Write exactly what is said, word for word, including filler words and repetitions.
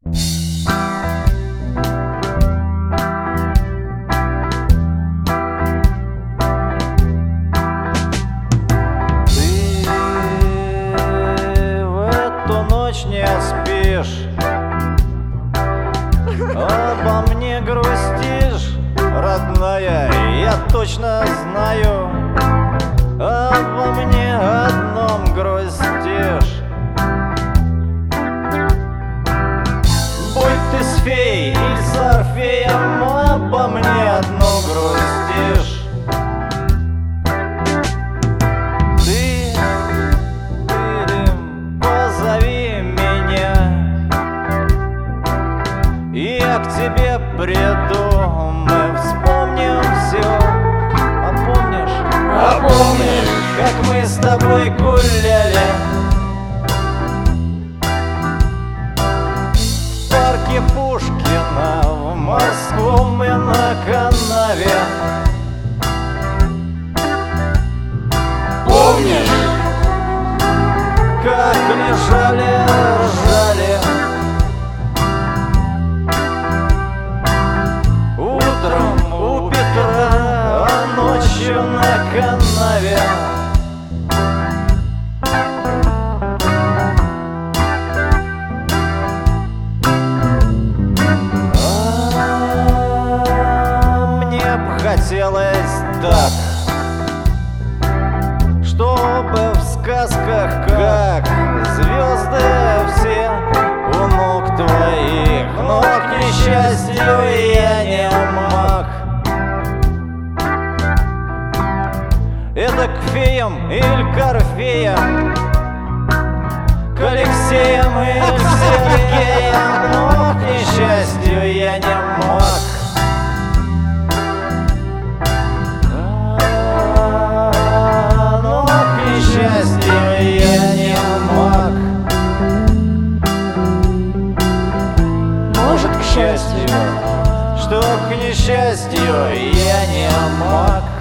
Не спишь, обо мне грустишь, родная, я точно знаю. Обо мне одном грустишь. Будь ты с феей или с Орфеем, обо мне одно грустишь. Я к тебе приду, мы вспомним все. А помнишь? А помнишь, как мы с тобой гуляли в парке Пушкина, в Морском и на канаве? Помнишь, как лежали, ржали у Петра, а ночью на канаве? А мне б хотелось так, чтобы в сказках, как звезды все у ног твоих, но к несчастью я не мог. Это к феям или к Орфеям, к Алексеям или к Сергеям, но к несчастью я не мог. А, но к несчастью я не мог. Может, к счастью, что к несчастью я не мог.